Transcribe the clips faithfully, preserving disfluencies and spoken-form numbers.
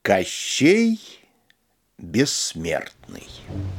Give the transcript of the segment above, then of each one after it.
Кощей бессмертный.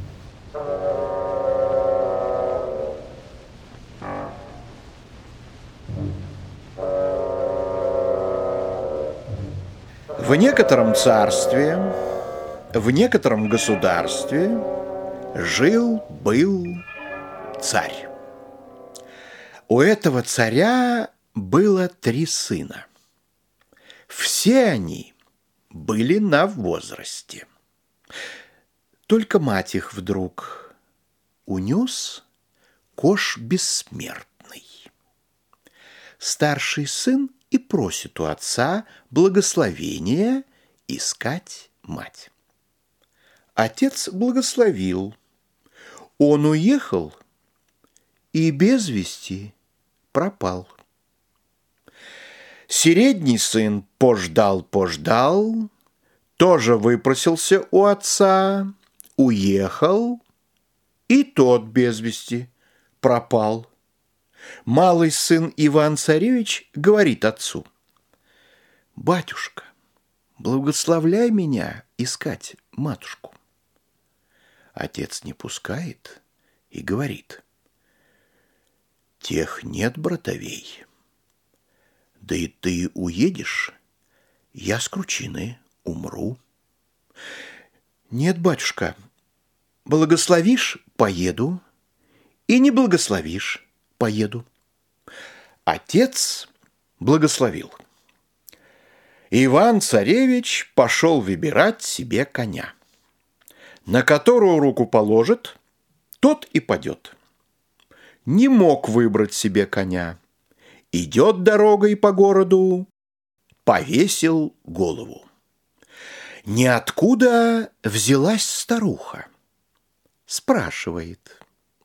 В некотором царстве, в некотором государстве жил-был царь. У этого царя было три сына. Все они были на возрасте. Только мать их вдруг унес кош бессмертный. Старший сын и просит у отца благословения искать мать. Отец благословил. Он уехал и без вести пропал. Средний сын пождал-пождал, тоже выпросился у отца, уехал, и тот без вести пропал. Малый сын Иван-царевич говорит отцу: «Батюшка, благословляй меня искать матушку». Отец не пускает и говорит: «Тех нет братовей. Да и ты уедешь, я с кручины умру». «Нет, батюшка, благословишь — поеду, и не благословишь — поеду». Отец благословил. Иван-царевич пошел выбирать себе коня. На которую руку положит, тот и падет. Не мог выбрать себе коня. Идет дорогой по городу, повесил голову. Ниоткуда взялась старуха. Спрашивает: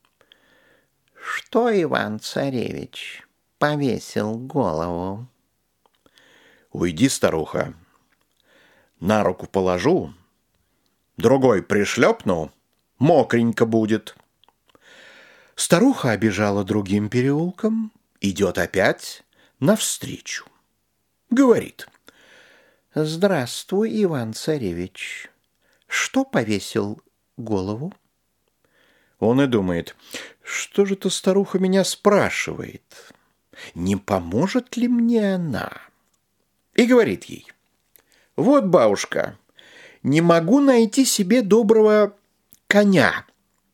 «Что, Иван-царевич, повесил голову?» «Уйди, старуха, на руку положу, другой пришлепну, мокренько будет». Старуха обежала другим переулком, идет опять навстречу. Говорит: «Здравствуй, Иван-царевич, что повесил голову?» Он и думает: что же эта старуха меня спрашивает? Не поможет ли мне она? И говорит ей: «Вот, бабушка, не могу найти себе доброго коня».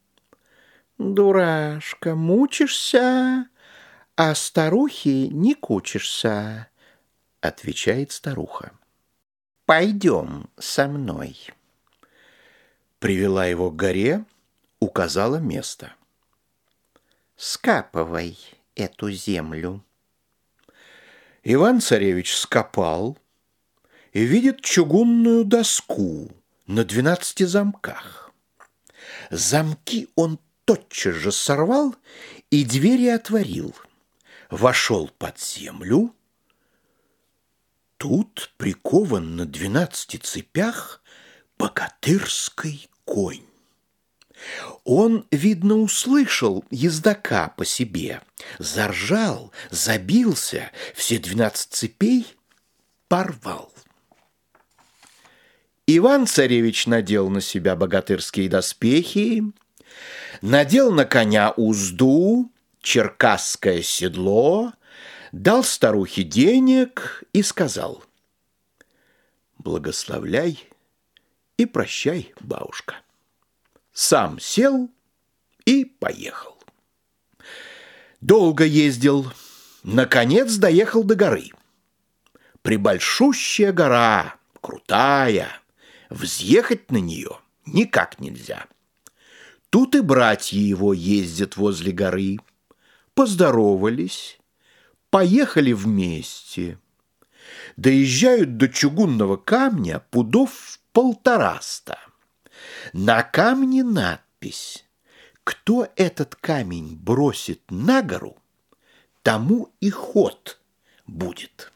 «Дурашка, мучишься, а старухи не кучишься», — отвечает старуха. «Пойдем со мной». Привела его к горе, указала место. «Скапывай эту землю». Иван-царевич скопал и видит чугунную доску на двенадцати замках. Замки он тотчас же сорвал и двери отворил. Вошел под землю. Тут прикован на двенадцати цепях богатырский конь. Он, видно, услышал ездака по себе, заржал, забился, все двенадцать цепей порвал. Иван-царевич надел на себя богатырские доспехи, надел на коня узду, черкасское седло, дал старухе денег и сказал: «Благословляй и прощай, бабушка». Сам сел и поехал. Долго ездил, наконец доехал до горы. Прибольшущая гора, крутая, взъехать на нее никак нельзя. Тут и братья его ездят возле горы. Поздоровались, поехали вместе. Доезжают до чугунного камня пудов полтораста. На камне надпись: «Кто этот камень бросит на гору, тому и ход будет».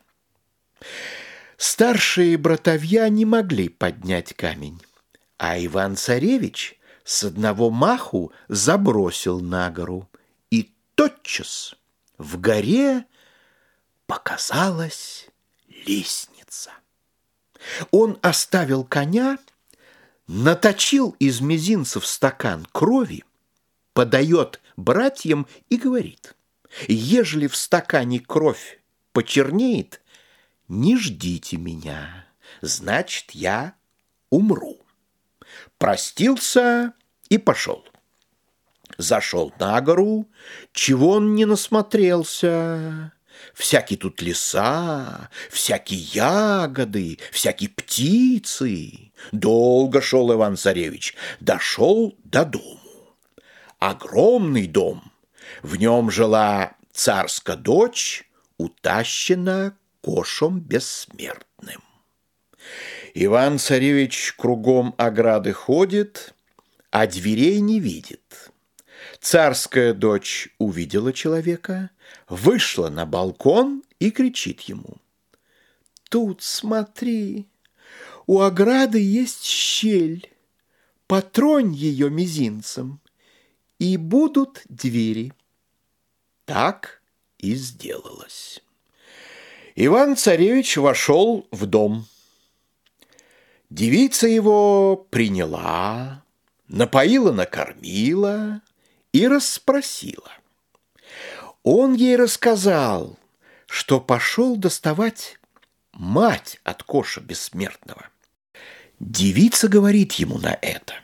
Старшие братовья не могли поднять камень, а Иван-царевич с одного маху забросил на гору, и тотчас в горе показалась лестница. Он оставил коня, наточил из мизинцев стакан крови, подает братьям и говорит: ежели в стакане кровь почернеет, не ждите меня, значит, я умру. Простился и пошел. Зашел на гору, чего он не насмотрелся. Всякие тут леса, всякие ягоды, всякие птицы. Долго шел Иван-царевич, дошел до дому. Огромный дом, в нем жила царская дочь, утащена кошем бессмертным. Иван-царевич кругом ограды ходит, а дверей не видит. Царская дочь увидела человека, вышла на балкон и кричит ему: «Тут смотри, у ограды есть щель, потронь ее мизинцем, и будут двери». Так и сделалось. Иван-царевич вошел в дом. Девица его приняла, напоила, накормила и расспросила. Он ей рассказал, что пошел доставать мать от коша бессмертного. Девица говорит ему на это: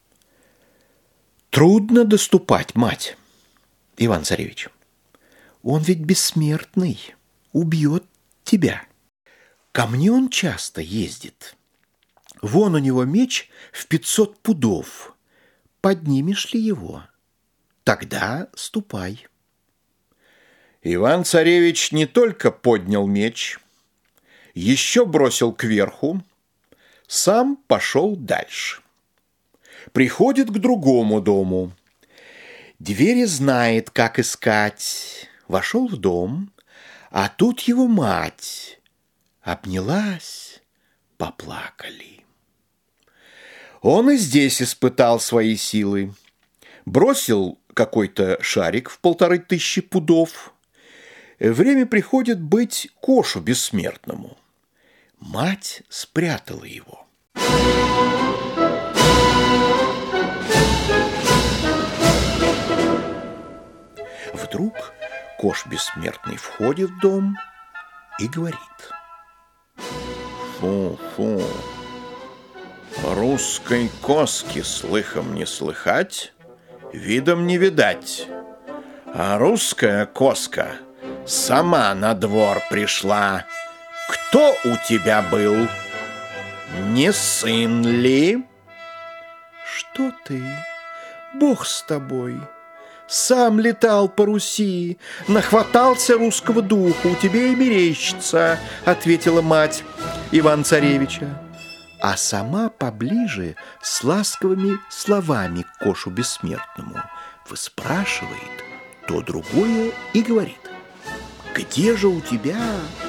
«Трудно доступать мать, Иван-царевич. Он ведь бессмертный, убьет тебя. Ко мне он часто ездит. Вон у него меч в пятьсот пудов. Поднимешь ли его? Тогда ступай». Иван-царевич не только поднял меч, еще бросил кверху, сам пошел дальше. Приходит к другому дому. Двери знает, как искать. Вошел в дом, а тут его мать. Обнялась, поплакали. Он и здесь испытал свои силы. Бросил какой-то шарик в полторы тысячи пудов. Время приходит быть кошу бессмертному. Мать спрятала его. Вдруг кош бессмертный входит в дом и говорит: «Фу-фу, русской коски слыхом не слыхать, видом не видать, а русская коска сама на двор пришла. Кто у тебя был? Не сын ли?» «Что ты? Бог с тобой. Сам летал по Руси, нахватался русского духа, у тебя и мерещится», — ответила мать Иван-царевича. А сама поближе с ласковыми словами к кошу бессмертному выспрашивает то другое и говорит: «Где же у тебя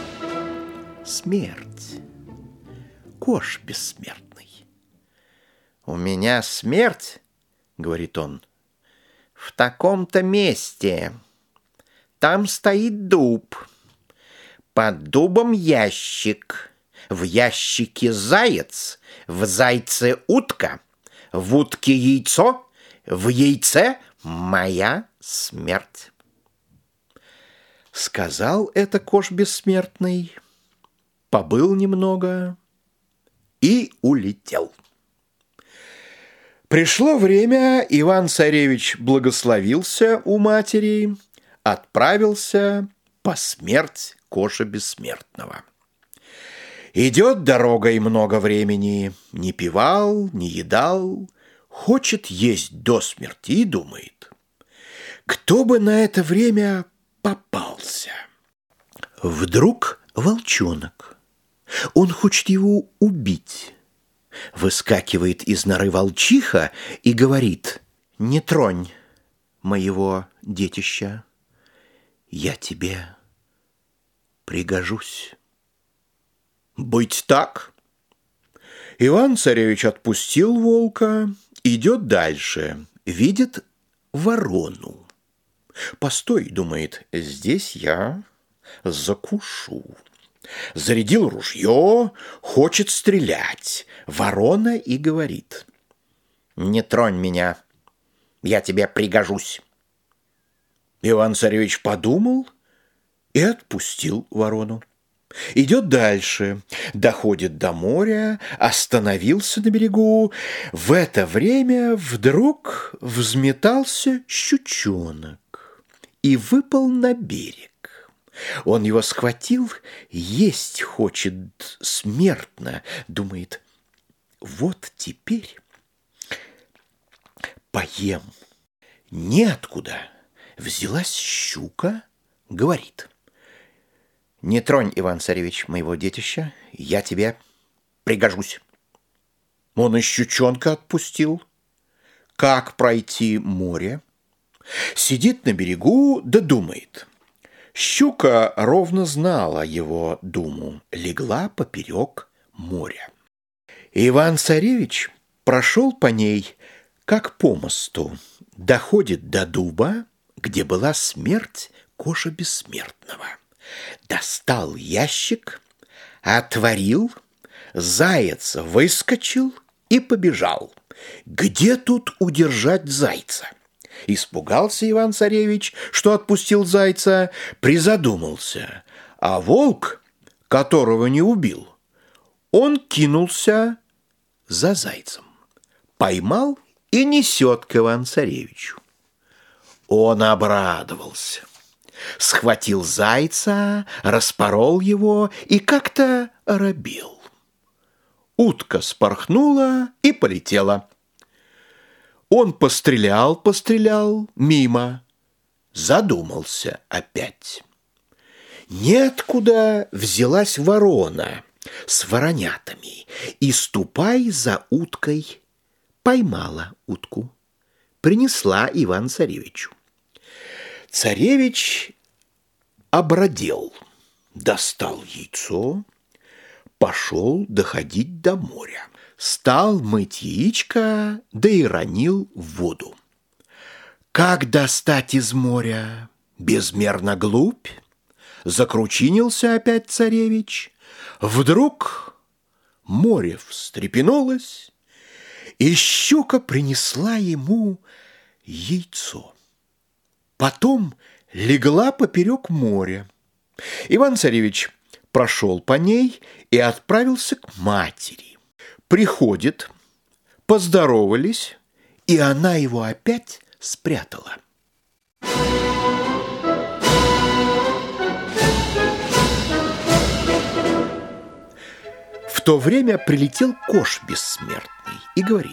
смерть, кош бессмертный?» «У меня смерть, — говорит он, — в таком-то месте. Там стоит дуб, под дубом ящик, в ящике заяц, в зайце утка, в утке яйцо, в яйце моя смерть». Сказал это кош бессмертный, побыл немного и улетел. Пришло время, Иван-царевич благословился у матери, отправился по смерть коша бессмертного. Идет дорогой много времени, не пивал, не едал, хочет есть до смерти и думает: кто бы на это время попался. Вдруг волчонок, он хочет его убить. Выскакивает из норы волчиха и говорит: «Не тронь моего детища, я тебе пригожусь». Быть так. Иван-царевич отпустил волка, идет дальше, видит ворону. «Постой, — думает, — здесь я закушу». Зарядил ружье, хочет стрелять. Ворона и говорит: «Не тронь меня, я тебе пригожусь». Иван-царевич подумал и отпустил ворону. Идет дальше, доходит до моря, остановился на берегу. В это время вдруг взметался щучонок и выпал на берег. Он его схватил, есть хочет смертно, думает: вот теперь поем. Неоткуда взялась щука, говорит: «Не тронь, Иван-царевич, моего детища, я тебе пригожусь». Он и щучонка отпустил. Как пройти море? Сидит на берегу, да думает. Щука ровно знала его думу, легла поперек моря. Иван-царевич прошел по ней, как по мосту, доходит до дуба, где была смерть Коша Бессмертного. Достал ящик, отворил, заяц выскочил и побежал. Где тут удержать зайца? Испугался Иван-царевич, что отпустил зайца, призадумался. А волк, которого не убил, он кинулся за зайцем, поймал и несет к Иван-царевичу. Он обрадовался. Схватил зайца, распорол его и как-то оробил. Утка спорхнула и полетела. Он пострелял, пострелял, мимо. Задумался опять. Неоткуда взялась ворона с воронятами и, ступай за уткой, поймала утку, принесла Иван-царевичу. Царевич обрадел, достал яйцо, пошел доходить до моря. Стал мыть яичко, да и ронил в воду. Как достать из моря? Безмерно глубь. Закручинился опять царевич. Вдруг море встрепенулось, и щука принесла ему яйцо. Потом легла поперек моря. Иван-царевич прошел по ней и отправился к матери. Приходит, поздоровались, и она его опять спрятала. В то время прилетел Кош Бессмертный и говорит: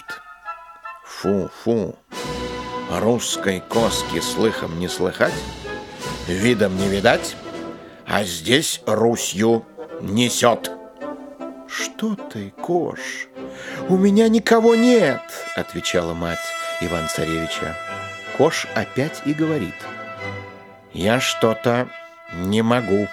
«Фу-фу, русской коски слыхом не слыхать, видом не видать, а здесь Русью несет». «Что ты, Кош? У меня никого нет», — отвечала мать Иван-царевича. Кош опять и говорит: «Я что-то не могу».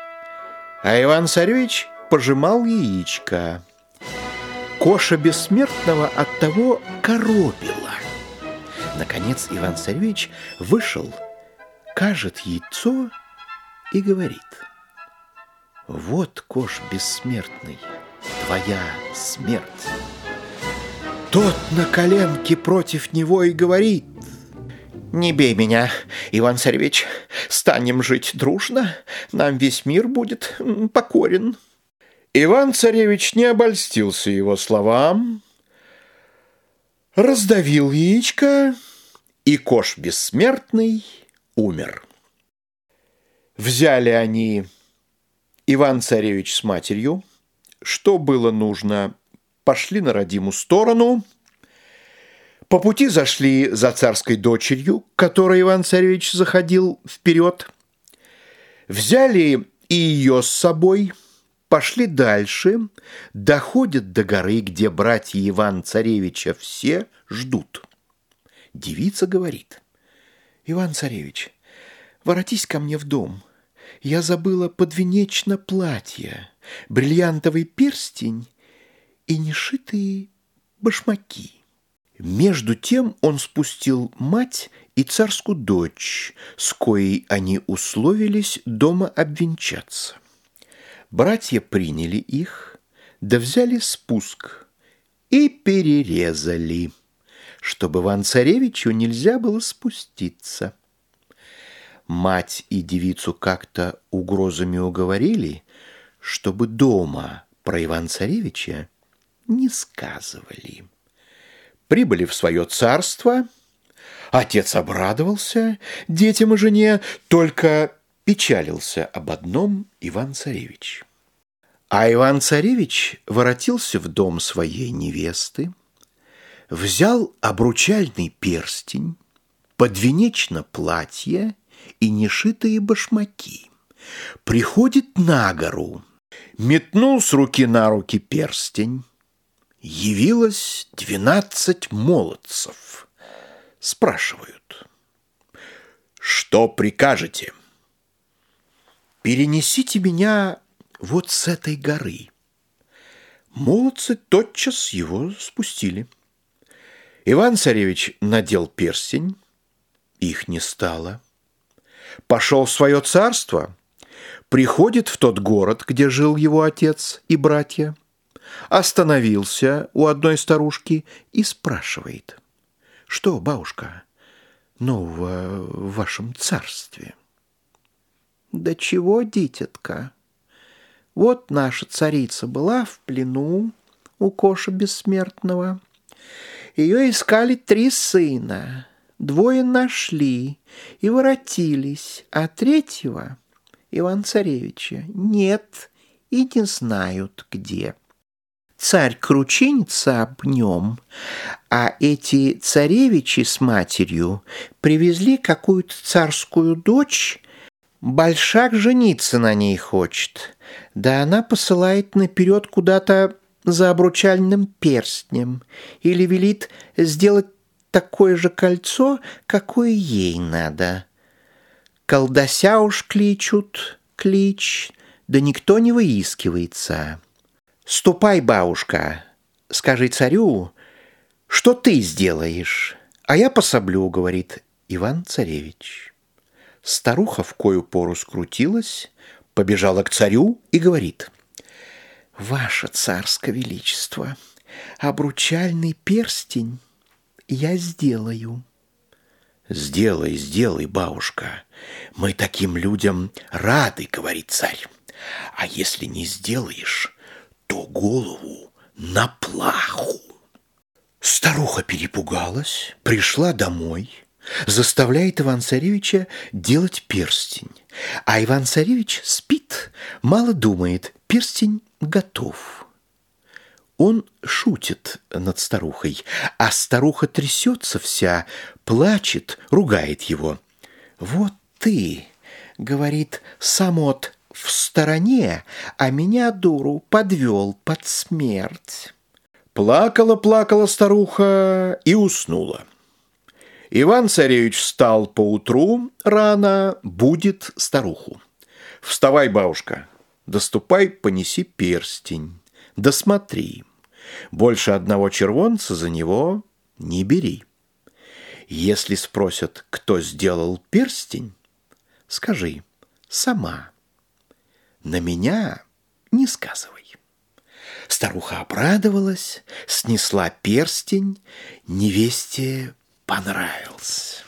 А Иван-царевич пожимал яичко. Коша Бессмертного оттого коробило. Наконец Иван-царевич вышел, кажет яйцо и говорит: «Вот, Кош Бессмертный, твоя смерть». Тот на коленке против него и говорит: «Не бей меня, Иван-царевич, станем жить дружно, нам весь мир будет покорен». Иван-царевич не обольстился его словам, раздавил яичко, и Кош Бессмертный умер. Взяли они, Иван-царевич с матерью, что было нужно, пошли на родимую сторону. По пути зашли за царской дочерью, к которой Иван-царевич заходил вперед. Взяли и ее с собой, пошли дальше, доходят до горы, где братья Иван-царевича все ждут. Девица говорит: «Иван-царевич, воротись ко мне в дом. Я забыла подвенечно платье, бриллиантовый перстень и нешитые башмаки». Между тем он спустил мать и царскую дочь, с коей они условились дома обвенчаться. Братья приняли их, да взяли спуск и перерезали, чтобы Иван-Царевичу нельзя было спуститься. Мать и девицу как-то угрозами уговорили, чтобы дома про Иван-Царевича не сказывали. Прибыли в свое царство. Отец обрадовался детям и жене, только печалился об одном Иван-Царевич. А Иван-Царевич воротился в дом своей невесты, взял обручальный перстень, подвенечно платье и нешитые башмаки. Приходит на гору, метнул с руки на руки перстень. Явилось двенадцать молодцев. Спрашивают: «Что прикажете?» «Перенесите меня вот с этой горы». Молодцы тотчас его спустили. Иван-Царевич надел перстень, их не стало. Пошел в свое царство, приходит в тот город, где жил его отец и братья, остановился у одной старушки и спрашивает: «Что, бабушка, нового в вашем царстве?» «Да чего, дитятка, вот наша царица была в плену у Коша Бессмертного. Ее искали три сына, двое нашли и воротились, а третьего, Иван-Царевича, нет и не знают где. Царь кручинится об нем, а эти царевичи с матерью привезли какую-то царскую дочь. Большак жениться на ней хочет, да она посылает наперед куда-то за обручальным перстнем или велит сделать такое же кольцо, какое ей надо. Колдася уж кличут, клич, да никто не выискивается. Ступай, бабушка, скажи царю, что ты сделаешь, а я пособлю, говорит Иван-Царевич. Старуха в кою пору скрутилась, побежала к царю и говорит: «Ваше царское величество, обручальный перстень я сделаю». «Сделай, сделай, бабушка, мы таким людям рады, говорит царь. А если не сделаешь, то голову на плаху». Старуха перепугалась, пришла домой, заставляет Иван-Царевича делать перстень. А Иван-Царевич спит, мало думает, перстень готов. Он шутит над старухой, а старуха трясется вся, плачет, ругает его. «Вот ты, — говорит, — самот в стороне, а меня, дуру, подвел под смерть». Плакала-плакала старуха и уснула. Иван-Царевич встал поутру рано, будит старуху. «Вставай, бабушка, доступай, понеси перстень, да смотри, больше одного червонца за него не бери. Если спросят, кто сделал перстень, скажи: сама. На меня не сказывай». Старуха обрадовалась, снесла перстень, невесте понравился.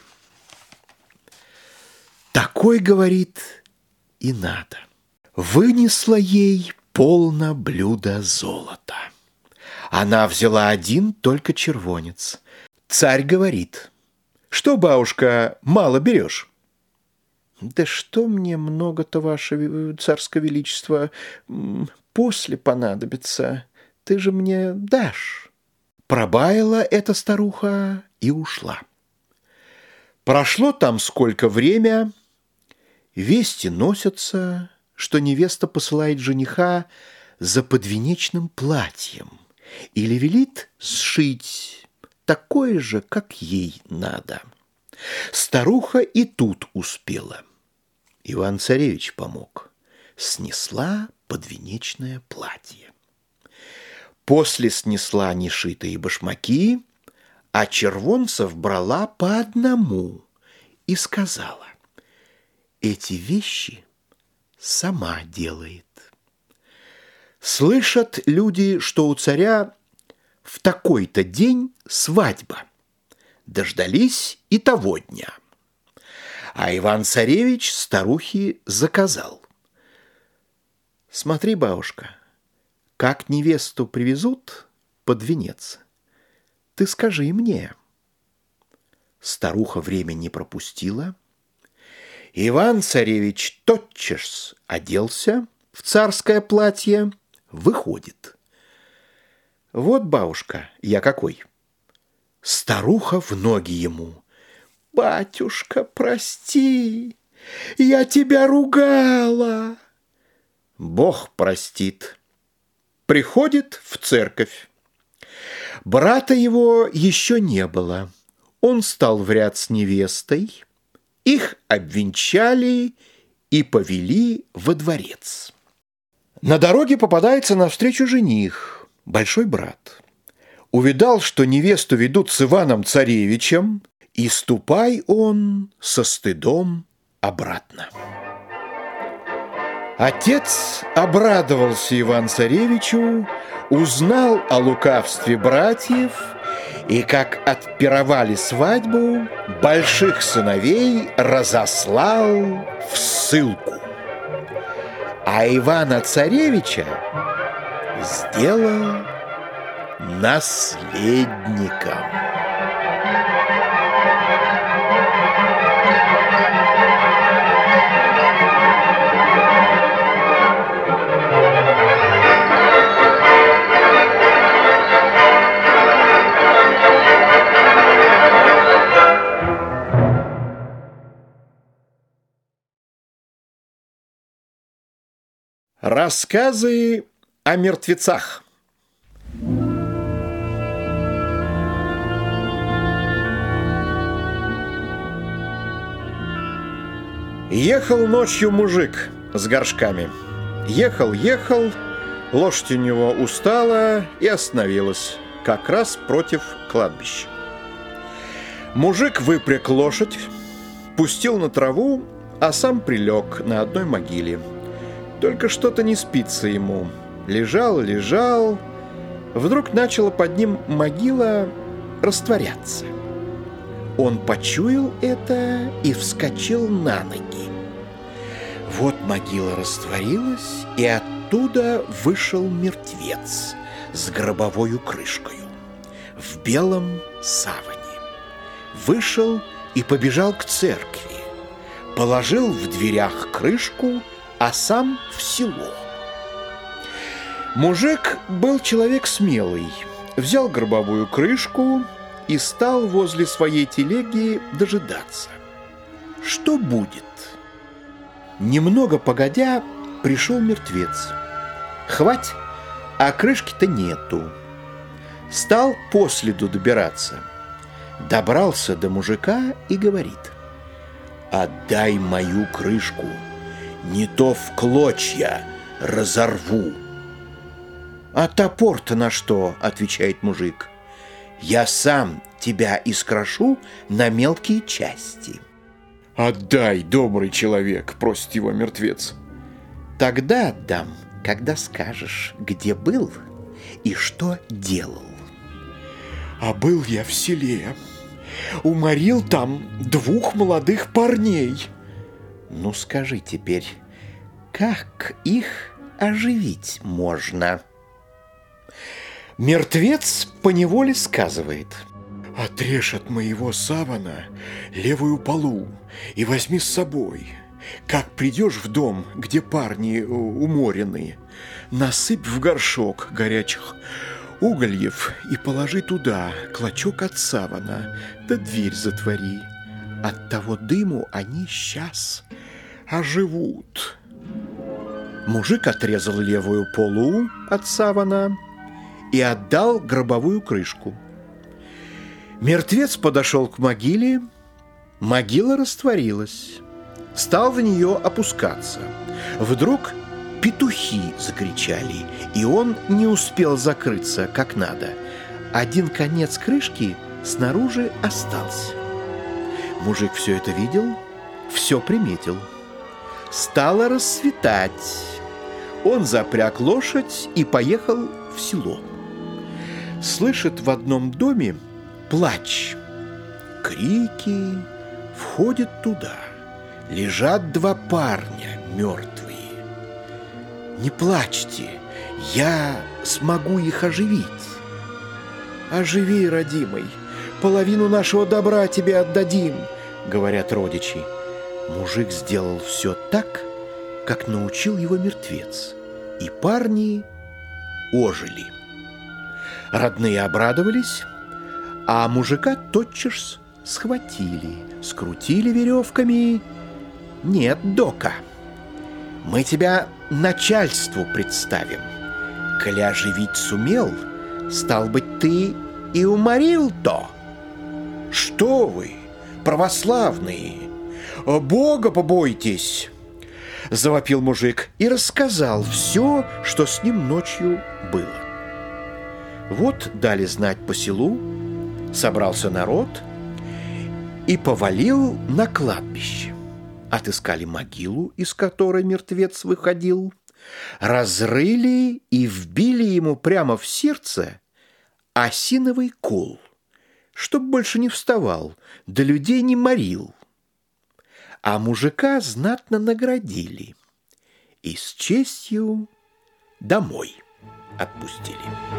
Такой, говорит, и надо. Вынесла ей полно блюда золота. Она взяла один только червонец. Царь говорит: «Что, бабушка, мало берешь?» «Да что мне много-то, ваше царское величество, после понадобится, ты же мне дашь». Пробаяла эта старуха и ушла. Прошло там сколько время, вести носятся, что невеста посылает жениха за подвенечным платьем или велит сшить такое же, как ей надо. Старуха и тут успела. Иван-Царевич помог. Снесла подвенечное платье. После снесла нешитые башмаки, а червонцев брала по одному и сказала: «Эти вещи сама делает». Слышат люди, что у царя в такой-то день свадьба. Дождались и того дня. А Иван-царевич старухе заказал: «Смотри, бабушка, как невесту привезут под венец, ты скажи мне». Старуха время не пропустила. Иван-царевич тотчас оделся в царское платье, выходит. «Вот, бабушка, я какой». Старуха в ноги ему: «Батюшка, прости, я тебя ругала». Бог простит. Приходит в церковь. Брата его еще не было. Он стал в ряд с невестой, их обвенчали и повели во дворец. На дороге попадается навстречу жених, большой брат. Увидал, что невесту ведут с Иваном-царевичем, и ступай он со стыдом обратно. Отец обрадовался Иван-царевичу, узнал о лукавстве братьев, и, как отпировали свадьбу, больших сыновей разослал в ссылку. А Ивана-царевича сделал наследником. Рассказы о мертвецах. Ехал ночью мужик с горшками. Ехал, ехал, лошадь у него устала и остановилась как раз против кладбища. Мужик выпряг лошадь, пустил на траву, а сам прилег на одной могиле. Только что-то не спится ему. Лежал, лежал. Вдруг начала под ним могила растворяться. Он почуял это и вскочил на ноги. Вот могила растворилась, и оттуда вышел мертвец с гробовою крышкою в белом саване. Вышел и побежал к церкви, положил в дверях крышку, а сам в село. Мужик был человек смелый, взял гробовую крышку и стал возле своей телеги дожидаться. Что будет? Немного погодя, пришел мертвец. Хвать, а крышки-то нету. Стал последу добираться. Добрался до мужика и говорит: «Отдай мою крышку, не то в клочья разорву». «А топор-то на что?» — отвечает мужик. «Я сам тебя искрошу на мелкие части». «Отдай, добрый человек», — просит его мертвец. «Тогда отдам, когда скажешь, где был и что делал». «А был я в селе, уморил там двух молодых парней». «Ну, скажи теперь, как их оживить можно?» Мертвец поневоле сказывает: «Отрежь от моего савана левую полу и возьми с собой. Как придешь в дом, где парни уморены, насыпь в горшок горячих угольев и положи туда клочок от савана, да дверь затвори. От того дыму они сейчас оживут». Мужик отрезал левую полу от савана и отдал гробовую крышку. Мертвец подошел к могиле, могила растворилась, стал в нее опускаться. Вдруг петухи закричали, и он не успел закрыться как надо. Один конец крышки снаружи остался. Мужик все это видел, все приметил. Стало рассветать. Он запряг лошадь и поехал в село. Слышит в одном доме плач, крики, входит туда. Лежат два парня мертвые. Не плачьте, я смогу их оживить. Оживи, родимый, половину нашего добра тебе отдадим, говорят родичи. Мужик сделал все так, как научил его мертвец, и парни ожили. Родные обрадовались, а мужика тотчас схватили, скрутили веревками. Нет, дока, мы тебя начальству представим. Коли оживить сумел, стал быть, ты и уморил то. Что вы, православные, Бога побойтесь, завопил мужик и рассказал все, что с ним ночью было. Вот дали знать по селу, собрался народ и повалил на кладбище. Отыскали могилу, из которой мертвец выходил, разрыли и вбили ему прямо в сердце осиновый кол, чтоб больше не вставал, да людей не морил. А мужика знатно наградили и с честью домой отпустили.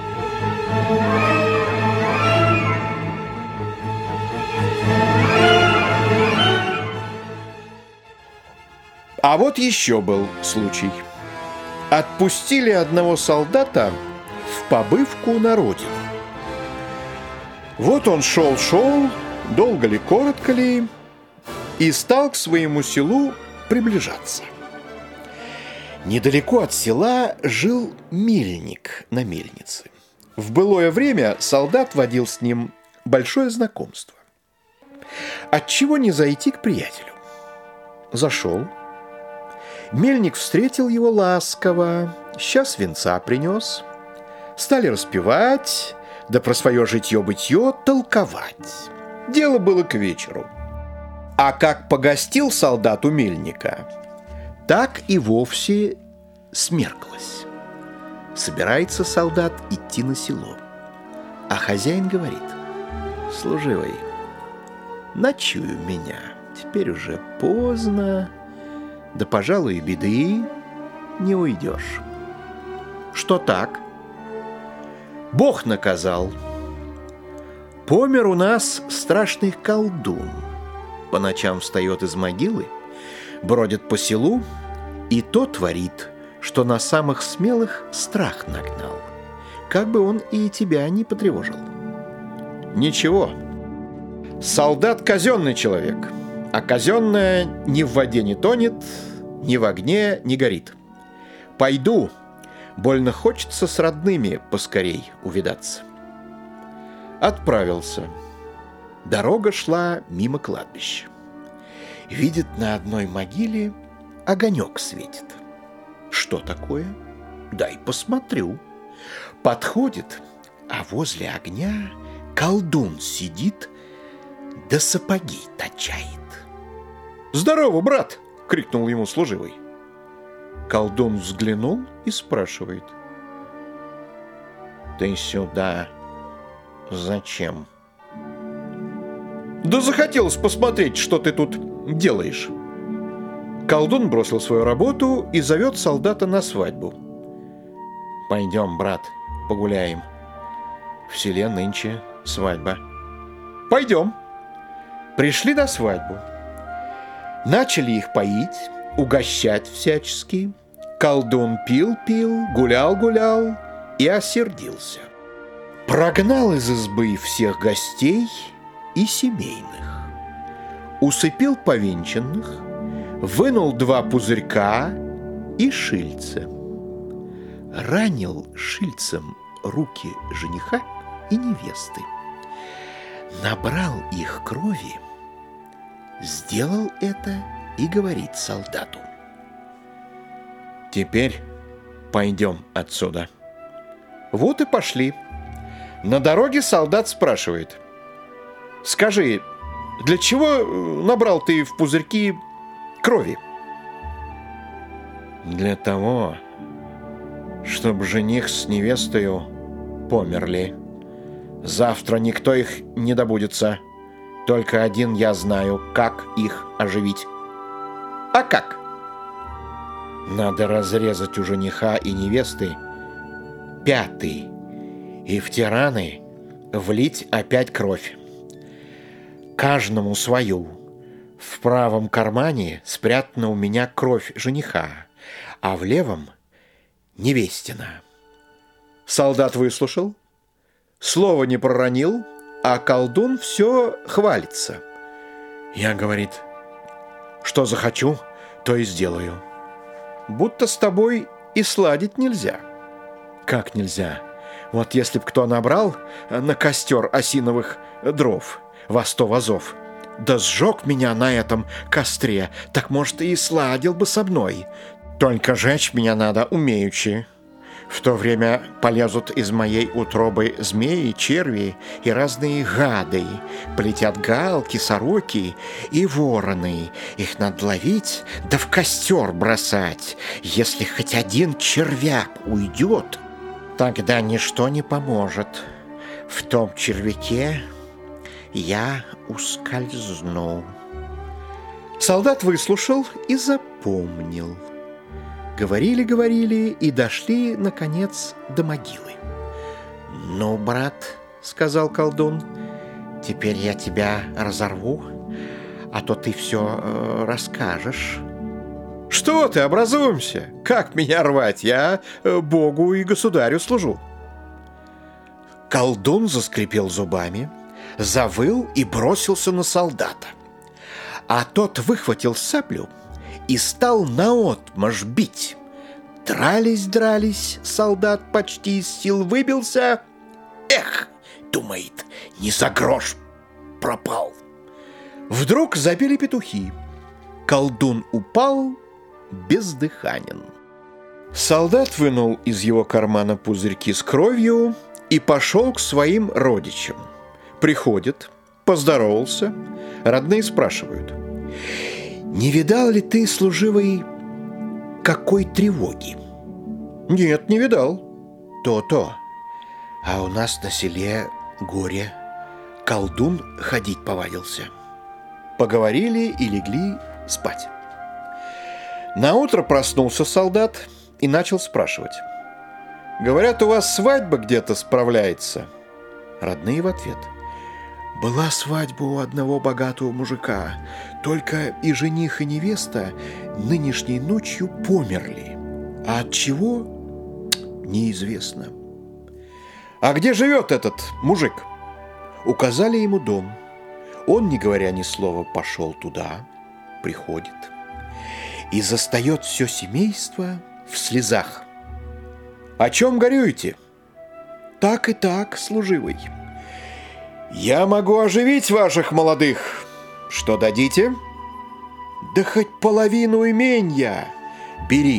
А вот еще был случай. Отпустили одного солдата в побывку на родину. Вот он шел-шел, долго ли, коротко ли, и стал к своему селу приближаться. Недалеко от села жил мельник на мельнице. В былое время солдат водил с ним большое знакомство. Отчего не зайти к приятелю? Зашел. Мельник встретил его ласково, сейчас венца принес. Стали распевать, да про свое житье-бытье толковать. Дело было к вечеру. А как погостил солдат у мельника, так и вовсе смерклось. Собирается солдат идти на село, а хозяин говорит: служивый, ночуй у меня, теперь уже поздно, да, пожалуй, беды не уйдешь. Что так? Бог наказал. Помер у нас страшный колдун. По ночам встает из могилы, бродит по селу, и то творит, что на самых смелых страх нагнал, как бы он и тебя не потревожил. Ничего, солдат казенный человек, а казенное ни в воде не тонет, ни в огне не горит. Пойду, больно хочется с родными поскорей увидаться. Отправился. Дорога шла мимо кладбища. Видит, на одной могиле огонек светит. Что такое? Дай посмотрю. Подходит, а возле огня колдун сидит, да сапоги точает. «Здорово, брат!» — крикнул ему служивый. Колдун взглянул и спрашивает: «Ты сюда зачем?» «Да захотелось посмотреть, что ты тут делаешь». Колдун бросил свою работу и зовет солдата на свадьбу. «Пойдем, брат, погуляем. В селе нынче свадьба». «Пойдем». Пришли на свадьбу. Начали их поить, угощать всячески. Колдун пил-пил, гулял-гулял и осердился. Прогнал из избы всех гостей и семейных. Усыпил повенчанных, вынул два пузырька и шильце. Ранил шильцем руки жениха и невесты. Набрал их крови, сделал это и говорит солдату: «Теперь пойдем отсюда». Вот и пошли. На дороге солдат спрашивает: «Скажи, для чего набрал ты в пузырьки крови?» «Для того, чтоб жених с невестою померли. Завтра никто их не добудется. Только один я знаю, как их оживить. А как? Надо разрезать у жениха и невесты пятый и в те раны влить опять кровь. Каждому свою. В правом кармане спрятана у меня кровь жениха, а в левом — невестина. Солдат выслушал, слова не проронил, а колдун все хвалится. Я, говорит, что захочу, то и сделаю. Будто с тобой и сладить нельзя. Как нельзя? Вот если б кто набрал на костер осиновых дров во сто вазов, да сжег меня на этом костре, так, может, и сладил бы со мной. Только жечь меня надо умеючи. В то время полезут из моей утробы змеи, черви и разные гады. Полетят галки, сороки и вороны. Их надо ловить, да в костер бросать. Если хоть один червяк уйдет, тогда ничто не поможет. В том червяке я ускользну. Солдат выслушал и запомнил. Говорили-говорили и дошли, наконец, до могилы. «Ну, брат, — сказал колдун, — теперь я тебя разорву, а то ты все э, расскажешь». «Что ты, образуемся? Как меня рвать? Я э, Богу и государю служу». Колдун заскрипел зубами, завыл и бросился на солдата. А тот выхватил саблю и стал наотмашь бить. Дрались-дрались, солдат почти из сил выбился. Эх, думает, не за грош пропал. Вдруг запели петухи. Колдун упал бездыханен. Солдат вынул из его кармана пузырьки с кровью и пошел к своим родичам. Приходит, поздоровался. Родные спрашивают: «Не видал ли ты, служивый, какой тревоги?» «Нет, не видал». «То-то. А у нас на селе горе. Колдун ходить повадился». Поговорили и легли спать. Наутро проснулся солдат и начал спрашивать: «Говорят, у вас свадьба где-то справляется?» Родные в ответ: «Была свадьба у одного богатого мужика, только и жених, и невеста нынешней ночью померли. А от чего — неизвестно». «А где живет этот мужик?» Указали ему дом. Он, не говоря ни слова, пошел туда, приходит и застает все семейство в слезах. «О чем горюете?» «Так и так, служивый». «Я могу оживить ваших молодых. Что дадите?» «Да хоть половину именья бери».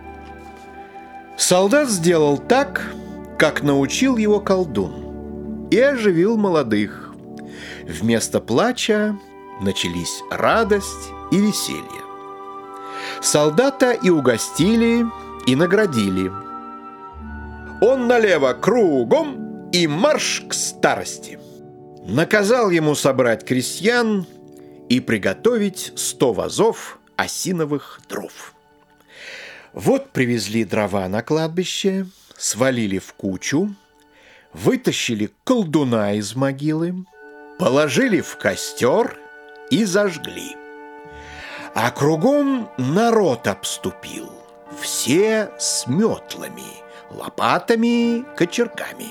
Солдат сделал так, как научил его колдун, и оживил молодых. Вместо плача начались радость и веселье. Солдата и угостили, и наградили. Он налево кругом и марш к старости. Наказал ему собрать крестьян и приготовить сто вазов осиновых дров. Вот привезли дрова на кладбище, свалили в кучу, вытащили колдуна из могилы, положили в костер и зажгли. А кругом народ обступил, все с метлами, лопатами, кочергами.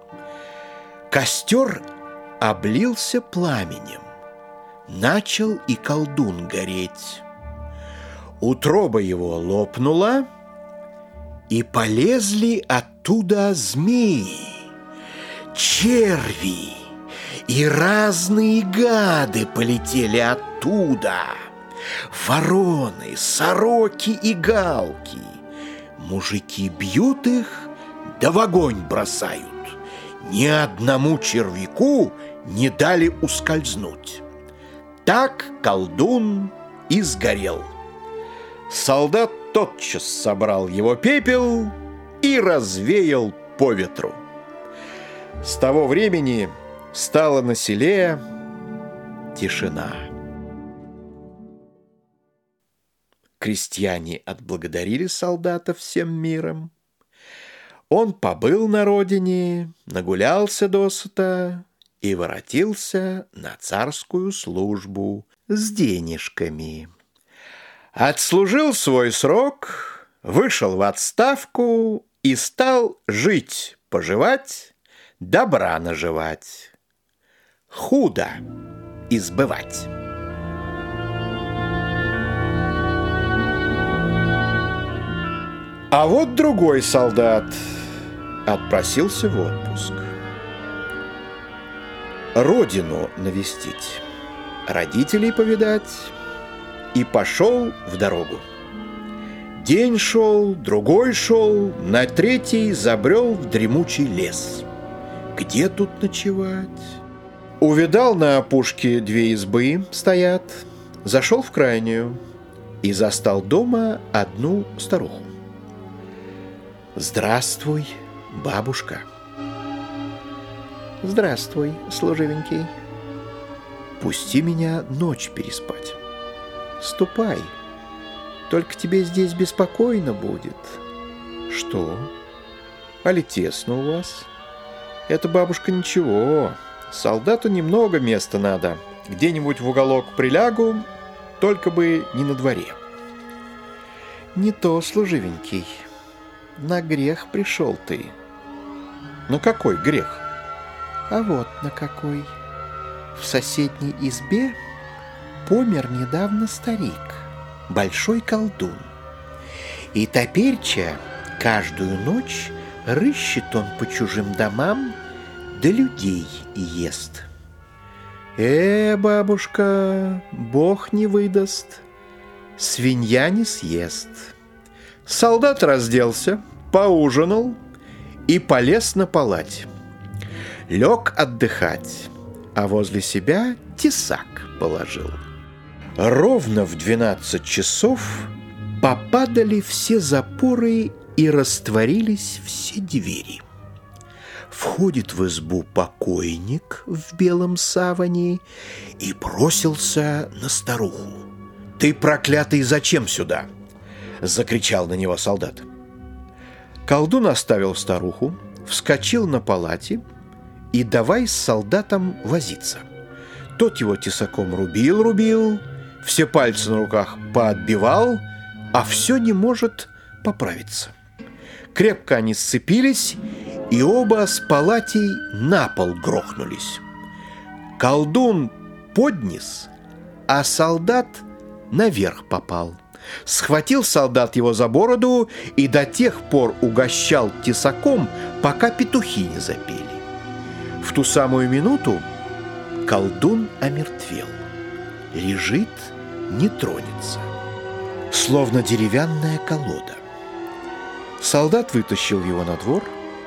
Костер облился пламенем, начал и колдун гореть. Утроба его лопнула, и полезли оттуда змеи, черви, и разные гады полетели оттуда, вороны, сороки и галки. Мужики бьют их, да в огонь бросают. Ни одному червяку не дали ускользнуть. Так колдун и сгорел. Солдат тотчас собрал его пепел и развеял по ветру. С того времени стала на селе тишина. Крестьяне отблагодарили солдата всем миром. Он побыл на родине, нагулялся досыта и воротился на царскую службу с денежками. Отслужил свой срок, вышел в отставку и стал жить, поживать, добра наживать, худо избывать. А вот другой солдат отпросился в отпуск. Родину навестить, родителей повидать, и пошел в дорогу. День шел, другой шел, на третий забрел в дремучий лес. Где тут ночевать? Увидал на опушке две избы стоят, зашел в крайнюю и застал дома одну старуху. «Здравствуй, бабушка». «Здравствуй, служивенький». «Пусти меня ночь переспать». «Ступай, только тебе здесь беспокойно будет». «Что? Али тесно у вас?» «Это, бабушка, ничего, солдату немного места надо, где-нибудь в уголок прилягу, только бы не на дворе». «Не то, служивенький, на грех пришел ты». «На какой грех?» «А вот на какой. В соседней избе помер недавно старик, большой колдун. И топерча каждую ночь рыщет он по чужим домам, да людей ест». «Э, бабушка, Бог не выдаст, свинья не съест». Солдат разделся, поужинал и полез на полать. Лег отдыхать, а возле себя тесак положил. Ровно в двенадцать часов попадали все запоры и растворились все двери. Входит в избу покойник в белом саване и бросился на старуху. «Ты, проклятый, зачем сюда?» — закричал на него солдат. Колдун оставил старуху, вскочил на палате и давай с солдатом возиться. Тот его тесаком рубил-рубил, все пальцы на руках поотбивал, а все не может поправиться. Крепко они сцепились, и оба с палатей на пол грохнулись. Колдун поднес, а солдат наверх попал. Схватил солдат его за бороду и до тех пор угощал тесаком, пока петухи не запели. В ту самую минуту колдун омертвел. Лежит, не тронется, словно деревянная колода. Солдат вытащил его на двор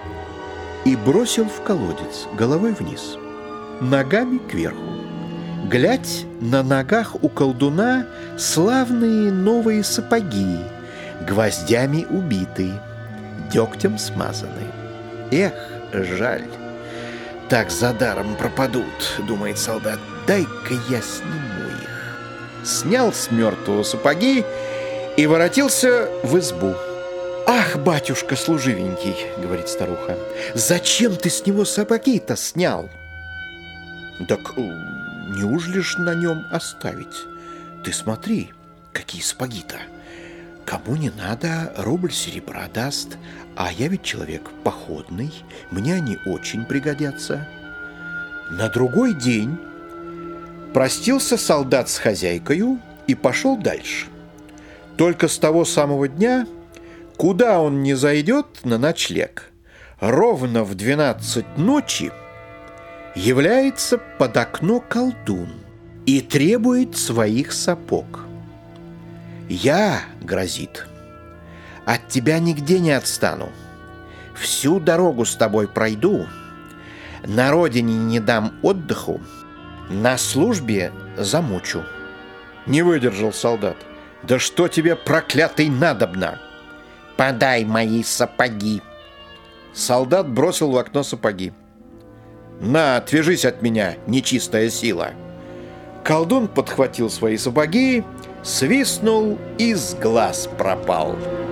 и бросил в колодец головой вниз, ногами кверху. Глядь, на ногах у колдуна славные новые сапоги, гвоздями убитые, дегтем смазанные. Эх, жаль, так за даром пропадут, думает солдат, дай-ка я сниму их. Снял с мертвого сапоги и воротился в избу. «Ах, батюшка служивенький, — говорит старуха, — зачем ты с него сапоги-то снял?» «Так неужели ж на нем оставить? Ты смотри, какие сапоги-то. Кому не надо, рубль серебра даст, а я ведь человек походный, мне они очень пригодятся». На другой день простился солдат с хозяйкою и пошел дальше. Только с того самого дня, куда он не зайдет на ночлег, ровно в двенадцать ночи является под окно колдун и требует своих сапог. «Я, — грозит, — от тебя нигде не отстану, всю дорогу с тобой пройду, на родине не дам отдыху, на службе замучу». Не выдержал солдат. «Да что тебе, проклятый, надобно? Подай мои сапоги. Солдат бросил в окно сапоги. На, отвяжись от меня, нечистая сила. Колдун подхватил свои сапоги, свистнул и с глаз пропал.